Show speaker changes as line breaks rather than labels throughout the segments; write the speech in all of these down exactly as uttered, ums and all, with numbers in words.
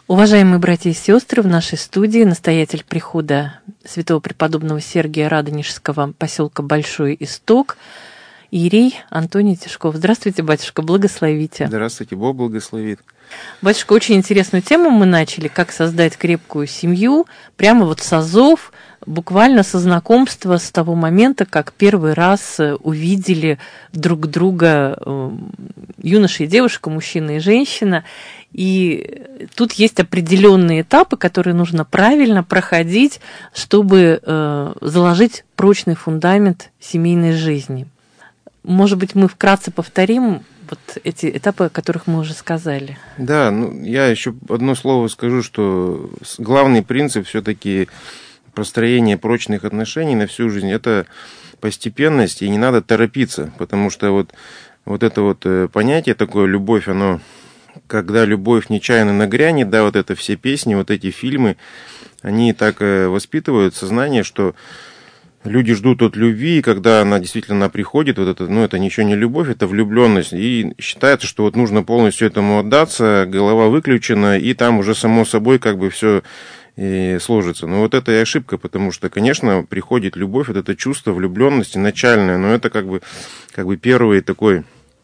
Уважаемые братья и сестры, в нашей студии настоятель прихода святого преподобного Сергия Радонежского поселка Большой Исток, иерей Антоний Тишков. Здравствуйте, батюшка, благословите.
Здравствуйте, Бог благословит.
Батюшка, очень интересную тему мы начали, как создать крепкую семью, прямо вот с азов, буквально со знакомства, с того момента, как первый раз увидели друг друга юноша и девушка, мужчина и женщина. И тут есть определенные этапы, которые нужно правильно проходить, чтобы э, заложить прочный фундамент семейной жизни. Может быть, мы вкратце повторим вот эти этапы, о которых мы уже сказали.
Да, ну я еще одно слово скажу, что главный принцип все-таки построения прочных отношений на всю жизнь – это постепенность, и не надо торопиться, потому что вот, вот это вот понятие такое «любовь», оно, когда любовь нечаянно нагрянет, да, вот это все песни, вот эти фильмы, они так воспитывают сознание, что люди ждут от любви, и когда она действительно приходит, вот это, ну, это ничего не любовь, это влюбленность. И считается, что вот нужно полностью этому отдаться, голова выключена, и там уже само собой как бы все и сложится. Но вот это и ошибка, потому что, конечно, приходит любовь, вот это чувство влюбленности начальное, но это как бы, как бы первый такой...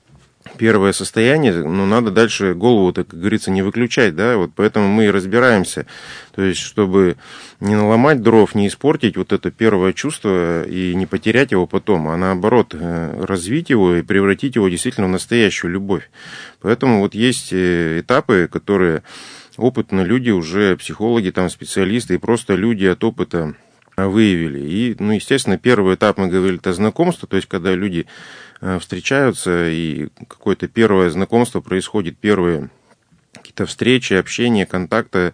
Первое состояние, но надо дальше голову, так как говорится, не выключать, да, вот поэтому мы и разбираемся, то есть, чтобы не наломать дров, не испортить вот это первое чувство и не потерять его потом, а наоборот, развить его и превратить его действительно в настоящую любовь. Поэтому вот есть этапы, которые опытные люди, уже психологи, там, специалисты и просто люди от опыта выявили. И, ну, естественно, первый этап, мы говорили, это знакомство, то есть, когда люди встречаются, и какое-то первое знакомство происходит, первые какие-то встречи, общения, контакты.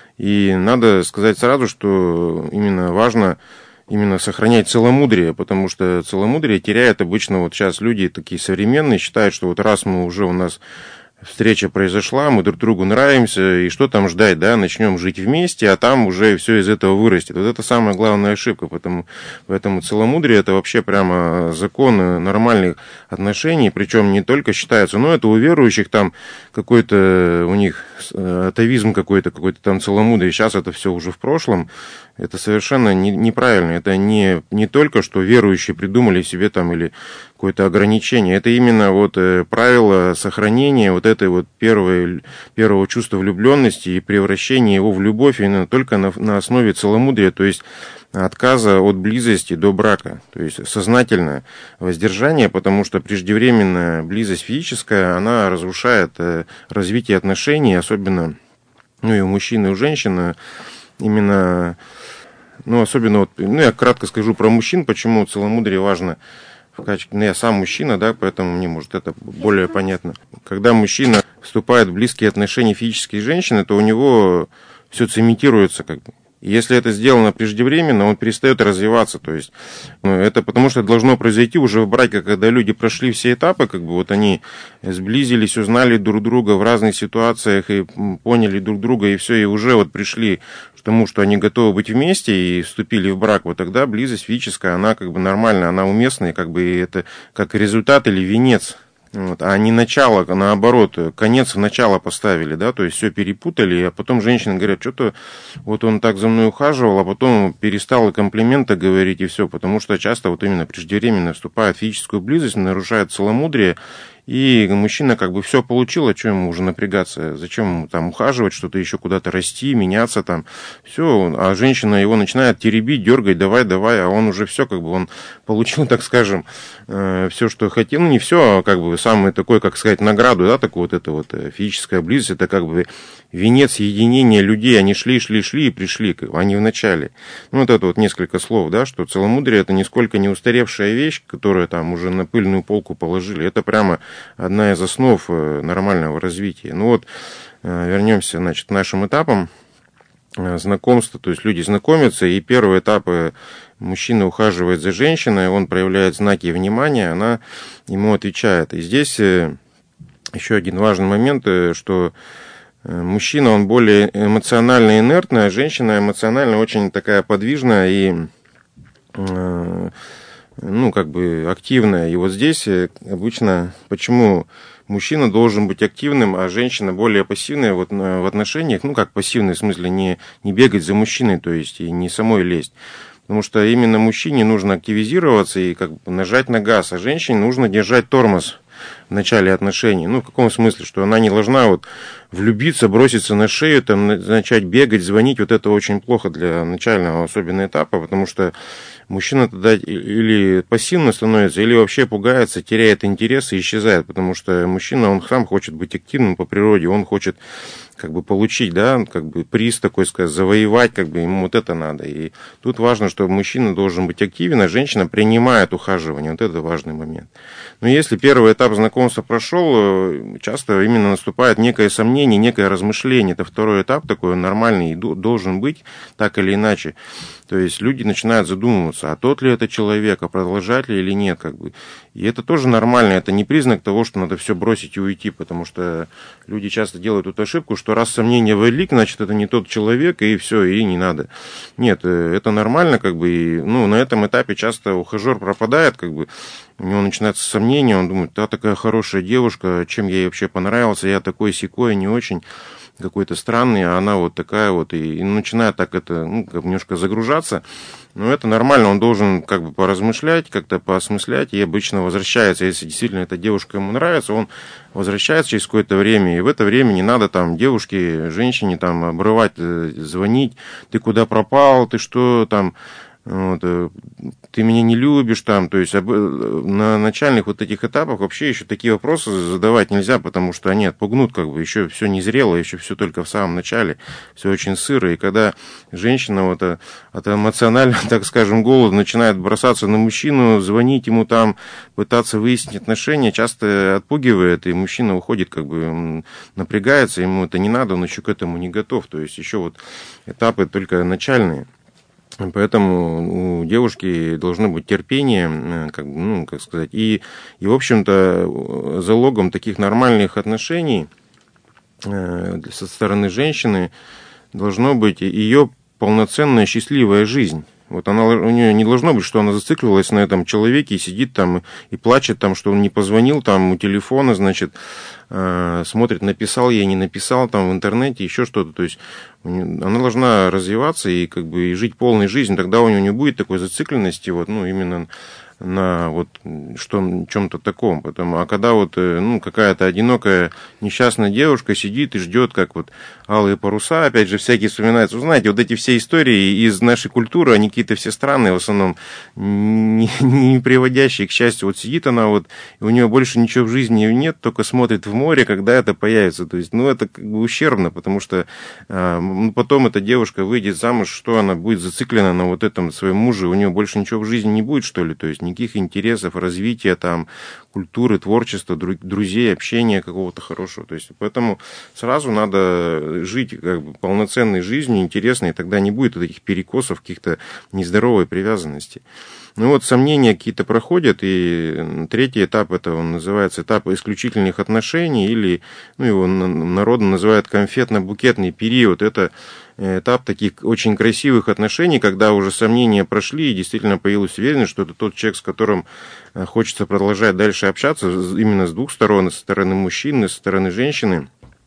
И надо сказать сразу, что именно важно именно сохранять целомудрие, потому что целомудрие теряет обычно, вот сейчас люди такие современные, считают, что вот раз мы уже у нас встреча произошла, мы друг другу нравимся, и что там ждать, да, начнем жить вместе, а там уже все из этого вырастет. Вот это самая главная ошибка, потому, поэтому целомудрие – это вообще прямо закон нормальных отношений, причем не только считается, но это у верующих там какой-то, у них атовизм какой-то, какой-то там целомудрие, сейчас это все уже в прошлом, это совершенно не, неправильно, это не, не только, что верующие придумали себе там или какое-то ограничение, это именно вот правило сохранения вот этой вот первой, первого чувства влюбленности и превращения его в любовь именно только на, на основе целомудрия, то есть отказа от близости до брака, то есть сознательное воздержание, потому что преждевременная близость физическая, она разрушает развитие отношений, особенно, ну, и у мужчин, и у женщин, именно, ну, особенно, вот, ну, я кратко скажу про мужчин, почему целомудрие важно в качестве, ну, я сам мужчина, да, поэтому мне, может, это более понятно. Когда мужчина вступает в близкие отношения физические с женщиной, то у него все цементируется, как бы. Если это сделано преждевременно, он перестает развиваться, то есть, ну, это потому что должно произойти уже в браке, когда люди прошли все этапы, как бы вот они сблизились, узнали друг друга в разных ситуациях и поняли друг друга, и все, и уже вот пришли к тому, что они готовы быть вместе и вступили в брак, вот тогда близость физическая, она как бы нормальная, она уместная, как бы это как результат или венец. Вот, а не начало, наоборот, конец в начало поставили, да, то есть все перепутали, а потом женщины говорят, что-то вот он так за мной ухаживал, а потом перестал и комплименты говорить, и все, потому что часто вот именно преждевременно вступает в физическую близость, нарушает целомудрие, и мужчина как бы все получил, а что ему уже напрягаться, зачем ему там ухаживать, что-то еще куда-то расти, меняться там, все, а женщина его начинает теребить, дергать, давай, давай, а он уже все, как бы он получил, так скажем, все, что хотел, ну не все, а как бы самый такой, как сказать, награду, да, такой вот это вот физическая близость, это как бы венец единения людей, они шли, шли, шли и пришли, они в начале. Ну вот это вот несколько слов, да, что целомудрие это нисколько не устаревшая вещь, которую там уже на пыльную полку положили, это прямо одна из основ нормального развития. Ну вот, вернемся, значит, к нашим этапам знакомства, то есть люди знакомятся, и первый этап мужчина ухаживает за женщиной, он проявляет знаки внимания, она ему отвечает. И здесь еще один важный момент, что мужчина, он более эмоционально инертный, а женщина эмоционально очень такая подвижная и ну, как бы активная. И вот здесь обычно, почему мужчина должен быть активным, а женщина более пассивная вот в отношениях, ну, как пассивный в смысле, не, не бегать за мужчиной, то есть, и не самой лезть. Потому что именно мужчине нужно активизироваться и как бы нажать на газ, а женщине нужно держать тормоз в начале отношений. Ну, в каком смысле, что она не должна вот влюбиться, броситься на шею, там, начать бегать, звонить. Вот это очень плохо для начального особенно этапа, потому что мужчина тогда или пассивно становится, или вообще пугается, теряет интерес и исчезает, потому что мужчина, он сам хочет быть активным по природе, он хочет как бы получить, да, как бы приз такой, сказать, завоевать, как бы ему вот это надо. И тут важно, что мужчина должен быть активен, а женщина принимает ухаживание. Вот это важный момент. Но если первый этап знакомства прошел, часто именно наступает некое сомнение, некое размышление. Это второй этап такой нормальный и должен быть так или иначе. То есть люди начинают задумываться, а тот ли это человек, а продолжать ли или нет, как бы. И это тоже нормально, это не признак того, что надо все бросить и уйти, потому что люди часто делают эту ошибку, что раз сомнения велик, значит, это не тот человек, и все, и не надо. Нет, это нормально, как бы, и, ну, на этом этапе часто ухажер пропадает, как бы, у него начинается сомнение, он думает, да, такая хорошая девушка, чем я ей вообще понравился, я такой-сякой, не очень какой-то странный, а она вот такая вот, и, и начинает так это, ну, как немножко загружаться. Но это нормально, он должен как бы поразмышлять, как-то поосмыслять, и обычно возвращается, если действительно эта девушка ему нравится, он возвращается через какое-то время, и в это время не надо там девушке, женщине там обрывать, звонить, ты куда пропал, ты что там, вот, ты меня не любишь там, то есть на начальных вот этих этапах вообще еще такие вопросы задавать нельзя, потому что они отпугнут, как бы еще все не зрело, еще все только в самом начале, все очень сыро, и когда женщина вот от эмоционально, так скажем, голода начинает бросаться на мужчину, звонить ему там, пытаться выяснить отношения, часто отпугивает, и мужчина уходит, как бы напрягается, ему это не надо, он еще к этому не готов, то есть еще вот этапы только начальные. Поэтому у девушки должно быть терпение, как, ну, как сказать, и, и, в общем-то, залогом таких нормальных отношений со стороны женщины должно быть ее полноценная счастливая жизнь. Вот она, у нее не должно быть, что она зациклилась на этом человеке и сидит там и плачет, там, что он не позвонил там у телефона, значит, э, смотрит, написал ей, не написал там в интернете, еще что-то. То есть она должна развиваться и как бы и жить полной жизнью. Тогда у нее не будет такой зацикленности, вот, ну, именно на вот что, чем-то таком. Потому, а когда вот, ну, какая-то одинокая несчастная девушка сидит и ждет, как вот алые паруса, опять же, всякие вспоминаются. Вы знаете, вот эти все истории из нашей культуры, они какие-то все странные, в основном не, не приводящие к счастью. Вот сидит она, вот, и у нее больше ничего в жизни нет, только смотрит в море, когда это появится. То есть, ну, это как бы ущербно, потому что а, потом эта девушка выйдет замуж, что она будет зациклена на вот этом своем муже, у нее больше ничего в жизни не будет, что ли, то есть никаких интересов, развития, там, культуры, творчества, друзей, общения какого-то хорошего. То есть, поэтому сразу надо жить как бы полноценной жизнью, интересной, и тогда не будет вот этих перекосов, каких-то нездоровой привязанности. Ну вот сомнения какие-то проходят, и третий этап, это он называется этап исключительных отношений, или, ну, его народно называют конфетно-букетный период. Это этап таких очень красивых отношений, когда уже сомнения прошли, и действительно появилась уверенность, что это тот человек, с которым хочется продолжать дальше общаться, именно с двух сторон, со стороны мужчины, со стороны женщины.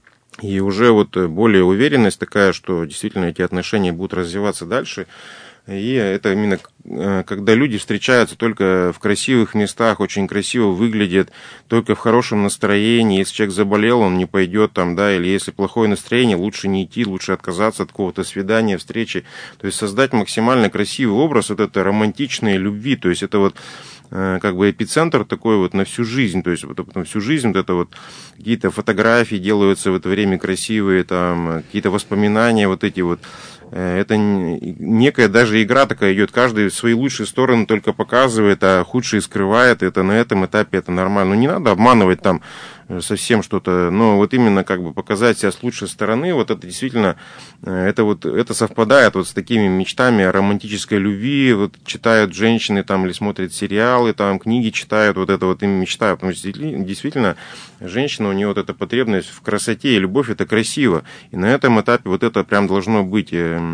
И уже вот более уверенность такая, что действительно эти отношения будут развиваться дальше. И это именно когда люди встречаются только в красивых местах, очень красиво выглядят, только в хорошем настроении. Если человек заболел, он не пойдет там, да, или если плохое настроение, лучше не идти, лучше отказаться от какого-то свидания, встречи. То есть создать максимально красивый образ, вот это романтичной любви, то есть это вот как бы эпицентр такой вот на всю жизнь, то есть вот на всю жизнь вот это вот какие-то фотографии делаются в это время красивые, там какие-то воспоминания вот эти вот. Это некая даже игра такая идет, каждый свои лучшие стороны только показывает, а худшие скрывает, это на этом этапе это нормально. Но не надо обманывать там совсем что-то, но вот именно как бы показать себя с лучшей стороны, вот это действительно, это вот, это совпадает вот с такими мечтами о романтической любви, вот читают женщины там или смотрят сериалы, там книги читают, вот это вот им мечтают, потому что действительно женщина, у нее вот эта потребность в красоте, и любовь это красиво, и на этом этапе вот это прям должно быть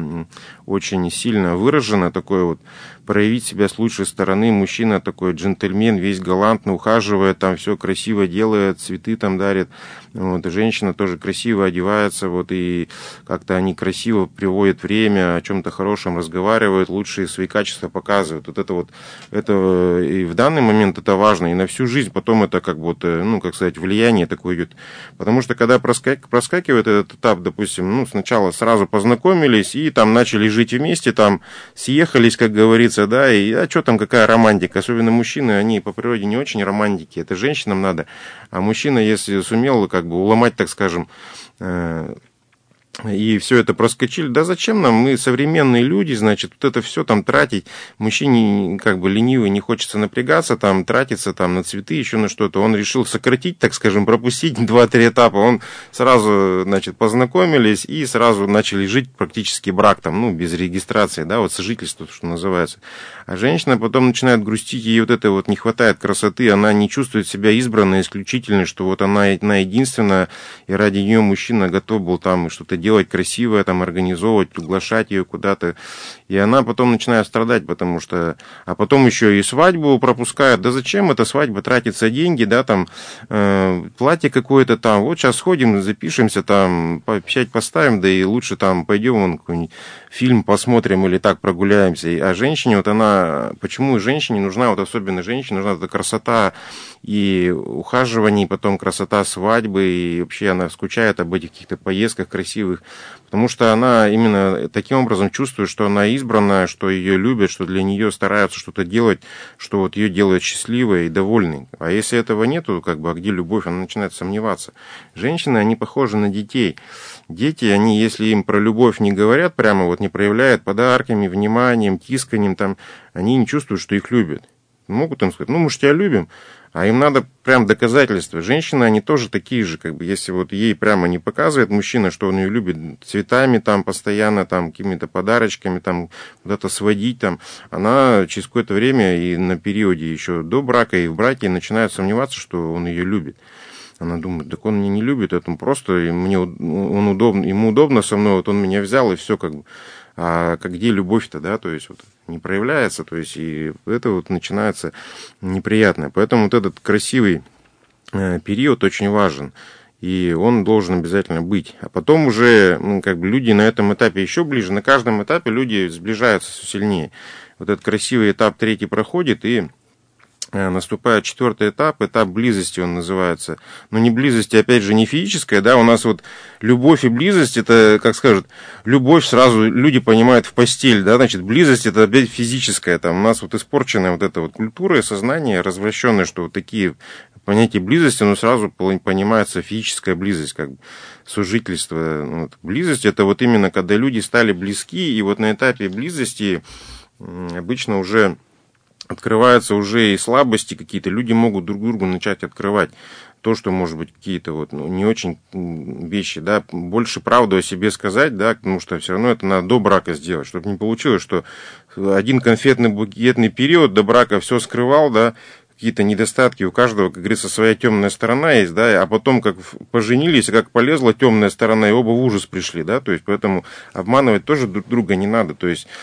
очень сильно выражено, такое вот, проявить себя с лучшей стороны, мужчина такой джентльмен, весь галантно ухаживает, там все красиво делает, цветы там дарит, вот, женщина тоже красиво одевается, вот, и как-то они красиво приводят время, о чем-то хорошем разговаривают, лучшие свои качества показывают, вот это вот, это и в данный момент это важно, и на всю жизнь потом это как бы, ну, как сказать, влияние такое идет, потому что когда проскак, проскакивает этот этап, допустим, ну, сначала сразу познакомились и там начали жить вместе, там съехались, как говорится, да, и а что там, какая романтика, особенно мужчины, они по природе не очень романтики, это женщинам надо, а мужчина, если сумел, как бы, уломать, так скажем, э- и все это проскочили, да зачем нам, мы современные люди, значит, вот это все там тратить, мужчине как бы ленивый, не хочется напрягаться, там, тратиться там на цветы, еще на что-то, он решил сократить, так скажем, пропустить два-три этапа, он сразу, значит, познакомились и сразу начали жить практически брак, там, ну, без регистрации, да, вот сожительство, что называется, а женщина потом начинает грустить, ей вот это вот не хватает красоты, она не чувствует себя избранной, исключительной, что вот она, она единственная, и ради нее мужчина готов был там что-то делать красивое, там, организовывать, приглашать ее куда-то. И она потом начинает страдать, потому что... А потом еще и свадьбу пропускают. Да зачем эта свадьба? Тратятся деньги, да, там, э, платье какое-то там. Вот сейчас сходим, запишемся, там, печать поставим, да и лучше там пойдем вон какой-нибудь фильм посмотрим или так прогуляемся. А женщине вот она... Почему женщине нужна, вот особенно женщине, нужна эта красота и ухаживание, и потом красота свадьбы, и вообще она скучает об этих каких-то поездках красивых, потому что она именно таким образом чувствует, что она избранная, что ее любят, что для нее стараются что-то делать, что вот ее делает счастливой и довольной. А если этого нету, как бы, а где любовь, она начинает сомневаться. Женщины, они похожи на детей. Дети, они, если им про любовь не говорят, прямо вот не проявляют подарками, вниманием, тисканием, там, они не чувствуют, что их любят. Могут им сказать, ну, мы же тебя любим, а им надо прям доказательства. Женщины, они тоже такие же, как бы, если вот ей прямо не показывает мужчина, что он ее любит цветами, там, постоянно, там, какими-то подарочками, там, куда-то сводить, там, она через какое-то время и на периоде еще до брака и в браке начинает сомневаться, что он ее любит. Она думает, так он меня не любит, это просто мне, он удобно, ему удобно со мной, вот он меня взял, и все, как бы. А где любовь-то, да, то есть вот не проявляется, то есть и это вот начинается неприятное. Поэтому вот этот красивый э, период очень важен, и он должен обязательно быть. А потом уже, ну, как бы люди на этом этапе еще ближе, на каждом этапе люди сближаются все сильнее. Вот этот красивый этап третий проходит, и наступает четвертый этап, этап близости он называется. Но не близости, опять же, не физическая, да, у нас вот любовь и близость, это, как скажут, любовь сразу люди понимают в постель, да, значит, близость это опять физическая, там у нас вот испорченная вот эта вот культура и сознание развращенное, что вот такие понятия близости, но сразу понимается физическая близость, как бы сожительство. Вот. Близость это вот именно когда люди стали близки, и вот на этапе близости обычно уже открываются уже и слабости какие-то, люди могут друг другу начать открывать то, что, может быть, какие-то вот, ну, не очень вещи, да, больше правду о себе сказать, да, потому что все равно это надо до брака сделать, чтобы не получилось, что один конфетно-букетный период до брака все скрывал, да, какие-то недостатки, у каждого, как говорится, своя темная сторона есть, да, а потом, как поженились, как полезла темная сторона, и оба в ужас пришли, да, то есть, поэтому обманывать тоже друг друга не надо, то есть,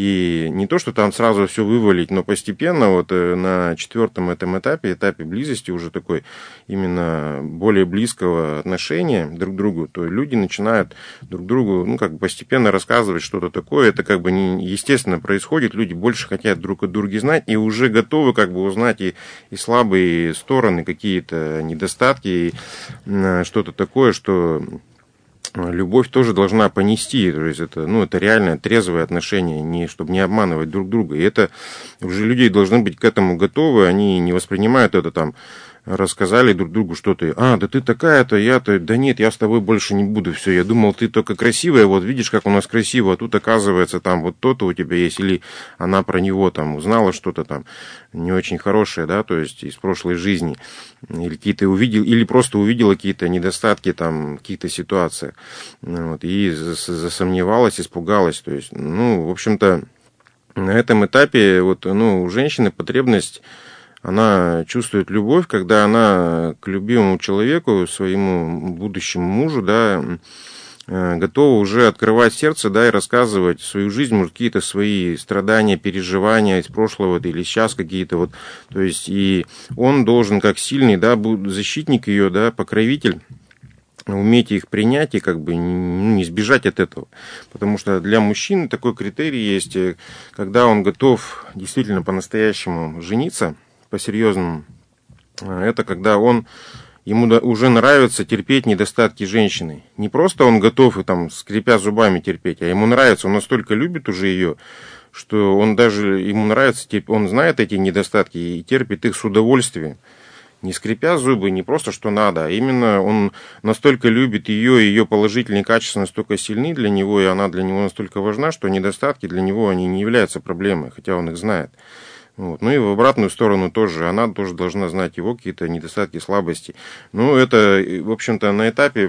и не то, что там сразу все вывалить, но постепенно вот на четвертом этом этапе, этапе близости уже такой, именно более близкого отношения друг к другу, то люди начинают друг другу, ну, как бы постепенно рассказывать что-то такое, это как бы не естественно происходит, люди больше хотят друг от друга знать, и уже готовы как бы узнать и и слабые стороны, какие-то недостатки, и что-то такое, что любовь тоже должна понести. То есть это, ну, это реально трезвое отношение, не, чтобы не обманывать друг друга. И это уже люди должны быть к этому готовы, они не воспринимают это там рассказали друг другу что-то. А, да ты такая-то, я-то, да нет, я с тобой больше не буду. Все, я думал, ты только красивая, вот видишь, как у нас красиво, а тут оказывается там вот то-то у тебя есть, или она про него там узнала что-то там не очень хорошее, да, то есть из прошлой жизни, или какие-то увидел, или просто увидела какие-то недостатки там, в каких-то ситуациях, вот, и засомневалась, испугалась, то есть, ну, в общем-то, на этом этапе вот, ну, у женщины потребность, она чувствует любовь, когда она к любимому человеку, своему будущему мужу, да, готова уже открывать сердце, да, и рассказывать свою жизнь, может, какие-то свои страдания, переживания из прошлого или сейчас какие-то вот, то есть, и он должен как сильный, да, защитник ее, да, покровитель, уметь их принять и как бы не сбежать от этого. Потому что для мужчины такой критерий есть, когда он готов действительно по-настоящему жениться, по-серьезному, это когда он, ему уже нравится терпеть недостатки женщины. Не просто он готов и там, скрипя зубами терпеть, а ему нравится, он настолько любит уже ее, что он даже, ему нравится, он знает эти недостатки и терпит их с удовольствием. Не скрипя зубы, не просто что надо, а именно он настолько любит ее, и ее положительные качества настолько сильны для него, и она для него настолько важна, что недостатки для него они не являются проблемой, хотя он их знает. Вот. Ну и в обратную сторону тоже, она тоже должна знать его какие-то недостатки, слабости. Ну, это, в общем-то, на этапе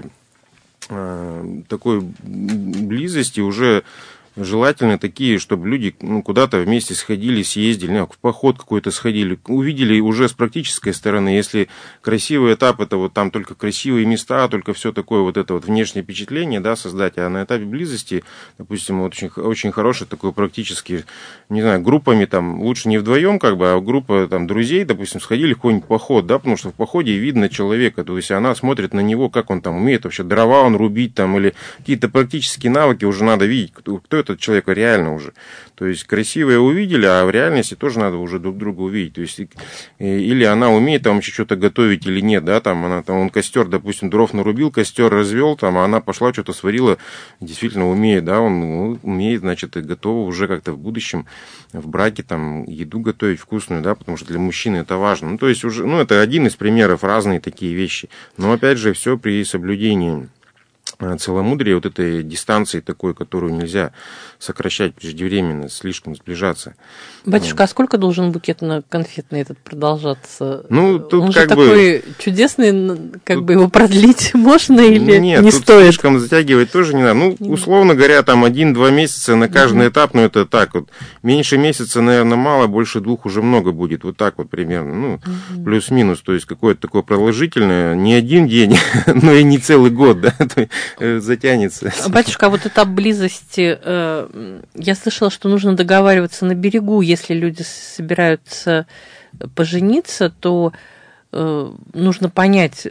э, такой близости уже желательно такие, чтобы люди, ну, куда-то вместе сходили, съездили, ну, в поход какой-то сходили, увидели уже с практической стороны. Если красивый этап, это вот там только красивые места, только все такое вот это вот внешнее впечатление, да, создать. А на этапе близости, допустим, вот очень, очень хороший такой практически, не знаю, группами там, лучше не вдвоем, как бы, а группа там друзей, допустим, сходили в какой-нибудь поход, да, потому что в походе видно человека, то есть она смотрит на него, как он там умеет вообще дрова он рубить там, или какие-то практические навыки уже надо видеть, кто, кто этот человек реально уже. То есть красивые увидели, а в реальности тоже надо уже друг друга увидеть. То есть или она умеет там еще что-то готовить или нет, да, там она там он костер, допустим, дров нарубил, костер развел, там, а она пошла что-то сварила, действительно умеет, да, он ну, умеет, значит, и готова уже как-то в будущем в браке там еду готовить вкусную, да, потому что для мужчины это важно. Ну, то есть уже, ну, это один из примеров, разные такие вещи. Но опять же, все при соблюдении целомудрие, вот этой дистанции такой, которую нельзя сокращать преждевременно, слишком сближаться.
Батюшка, а сколько должен букет на конфетный этот продолжаться?
Ну, тут
Он
как
же
бы...
такой чудесный, как
тут...
бы его продлить можно или
Нет,
не
тут
стоит?
Слишком затягивать тоже не надо. Ну, условно говоря, там один-два месяца на каждый mm-hmm. этап, ну, это так вот. Меньше месяца, наверное, мало, больше двух уже много будет. Вот так вот примерно. Ну, mm-hmm. плюс-минус. То есть какое-то такое продолжительное, не один день, но и не целый год, да, затянется.
Батюшка, а вот этап близости, я слышала, что нужно договариваться на берегу, если люди собираются пожениться, то нужно понять,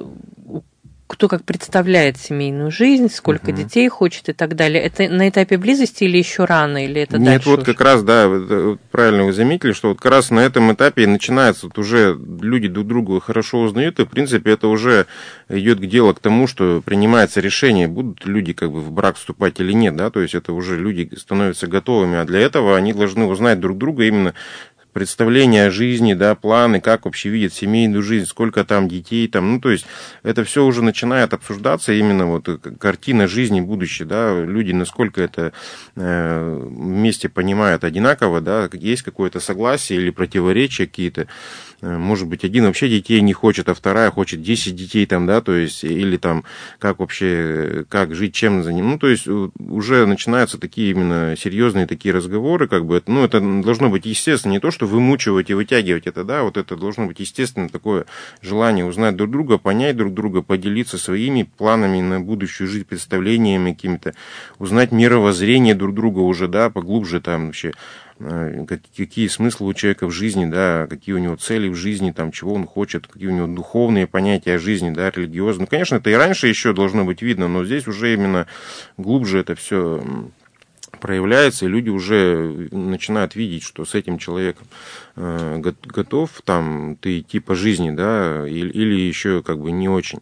кто как представляет семейную жизнь, сколько угу. детей хочет и так далее. Это на этапе близости или еще рано, или это
Нет,
дальше
вот
уже?
Как раз, да, правильно вы заметили, что вот как раз на этом этапе начинается, вот уже люди друг друга хорошо узнают, и, в принципе, это уже идет к делу к тому, что принимается решение, будут люди как бы в брак вступать или нет, да, то есть это уже люди становятся готовыми, а для этого они должны узнать друг друга именно представление о жизни, да, планы, как вообще видят семейную жизнь, сколько там детей, там, ну, то есть это все уже начинает обсуждаться, именно вот картина жизни будущей, да, люди насколько это э, вместе понимают одинаково, да, есть какое-то согласие или противоречия какие-то, может быть, один вообще детей не хочет, а вторая хочет десять детей, там, да, то есть, или там, как вообще, как жить, чем за ним, ну, то есть уже начинаются такие именно серьезные такие разговоры, как бы, ну, это должно быть естественно, не то, что вымучивать и вытягивать это, да, вот это должно быть естественно такое желание узнать друг друга, понять друг друга, поделиться своими планами на будущую жизнь, представлениями какими-то, узнать мировоззрение друг друга уже, да, поглубже там вообще, какие смыслы у человека в жизни, да, какие у него цели в жизни, там, чего он хочет, какие у него духовные понятия о жизни, да, религиозные. Ну, конечно, это и раньше еще должно быть видно, но здесь уже именно глубже это все проявляется, и люди уже начинают видеть, что с этим человеком э, готов там ты идти по жизни, да, или, или еще как бы не очень.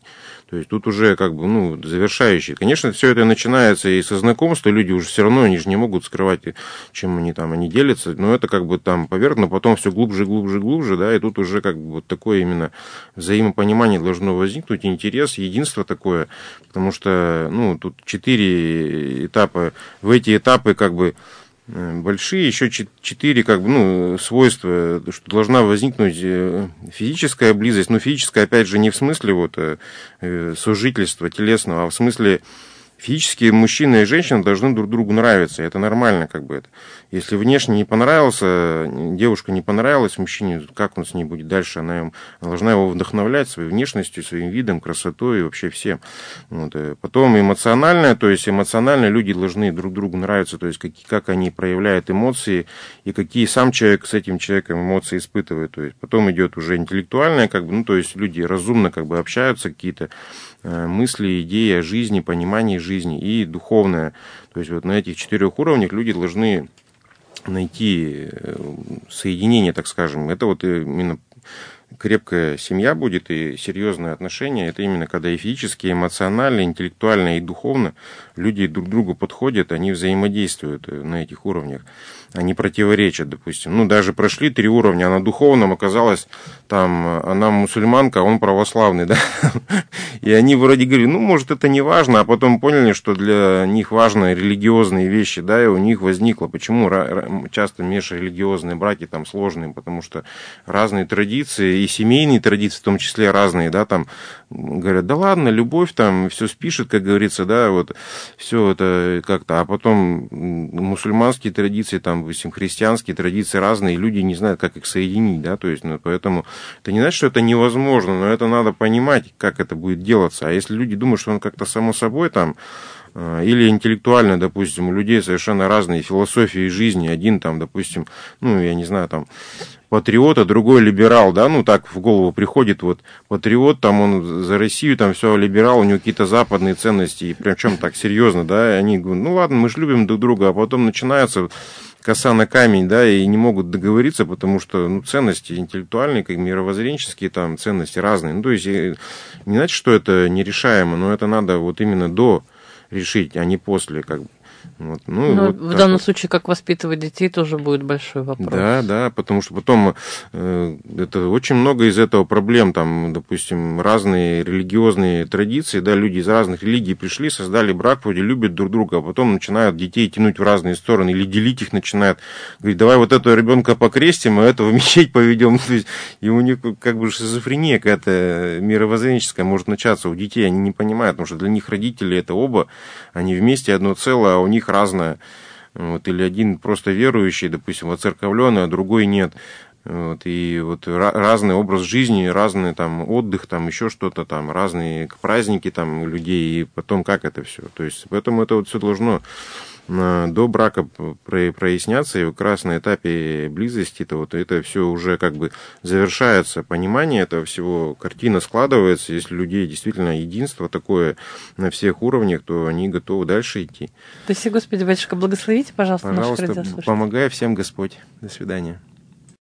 То есть тут уже как бы, ну, завершающий. Конечно, все это начинается и со знакомства, люди уже все равно, они же не могут скрывать, чем они там, они делятся, но это как бы там поверхно, потом все глубже, глубже, глубже, да, и тут уже как бы вот такое именно взаимопонимание должно возникнуть, интерес, единство такое, потому что, ну, тут четыре этапа, в эти этапы как бы большие, еще четыре как бы, ну, свойства, что должна возникнуть физическая близость, но физическая, опять же, не в смысле вот сожительства телесного, а в смысле физически мужчина и женщина должны друг другу нравиться, это нормально как бы это. Если внешне не понравился, девушка не понравилась мужчине, как он с ней будет дальше? Она, она должна его вдохновлять своей внешностью, своим видом, красотой и вообще всем. Вот. Потом эмоциональное, то есть эмоционально люди должны друг другу нравиться, то есть как, как они проявляют эмоции и какие сам человек с этим человеком эмоции испытывает. То есть потом идет уже интеллектуальное, как бы, ну, то есть люди разумно как бы общаются, какие-то э, мысли, идеи о жизни, понимание жизни и духовное. То есть вот на этих четырех уровнях люди должны найти соединение, так скажем. Это вот именно крепкая семья будет и серьезные отношения. Это именно когда и физически, и эмоционально, и интеллектуально, и духовно люди друг к другу подходят, они взаимодействуют на этих уровнях. Они противоречат, допустим. Ну, даже прошли три уровня, а на духовном оказалось, там, она мусульманка, а он православный, да. И они вроде говорили, ну, может, это не важно, а потом поняли, что для них важны религиозные вещи, да, и у них возникло, почему часто межрелигиозные браки там сложные, потому что разные традиции, и семейные традиции в том числе разные, да, там, говорят, да ладно, любовь там, все спишет, как говорится, да, вот, все это как-то, а потом мусульманские традиции, там, допустим, христианские традиции разные, люди не знают, как их соединить, да, то есть, ну, поэтому это не значит, что это невозможно, но это надо понимать, как это будет делаться, а если люди думают, что он как-то само собой там, или интеллектуально, допустим, у людей совершенно разные философии жизни, один там, допустим, ну, я не знаю, там, патриот, а другой либерал, да, ну, так в голову приходит, вот, патриот, там, он за Россию, там, все, либерал, у него какие-то западные ценности, и причем так серьезно, да, и они говорят, ну, ладно, мы же любим друг друга, а потом начинается коса на камень, да, и не могут договориться, потому что, ну, ценности интеллектуальные, как мировоззренческие, там, ценности разные, ну, то есть, не значит, что это нерешаемо, но это надо вот именно до решить, а не после, как бы. Вот, ну,
Но
вот
в данном
вот.
случае, как воспитывать детей, тоже будет большой вопрос.
Да, да, потому что потом э, это очень много из этого проблем, там, допустим, разные религиозные традиции, да, люди из разных религий пришли, создали брак, вроде любят друг друга, а потом начинают детей тянуть в разные стороны или делить их начинают, говорить, давай вот этого ребенка покрестим, а этого в мечеть поведем, то есть, и у них как бы шизофрения какая-то мировоззренческая может начаться у детей, они не понимают, потому что для них родители это оба, они вместе одно целое, а у них разное. Вот, или один просто верующий, допустим, воцерковленный, а другой нет. Вот, и вот разный образ жизни, разный там отдых, там еще что-то там, разные праздники там у людей, и потом как это все. То есть, поэтому это вот все должно до брака проясняться, и как раз на этапе близости, то вот это все уже как бы завершается, понимание этого всего, картина складывается, если у людей действительно единство такое на всех уровнях, то они готовы дальше идти.
Спасибо, Господи, батюшка, благословите, пожалуйста,
пожалуйста,
наших радиослушателей.
Помогай всем Господь. До свидания.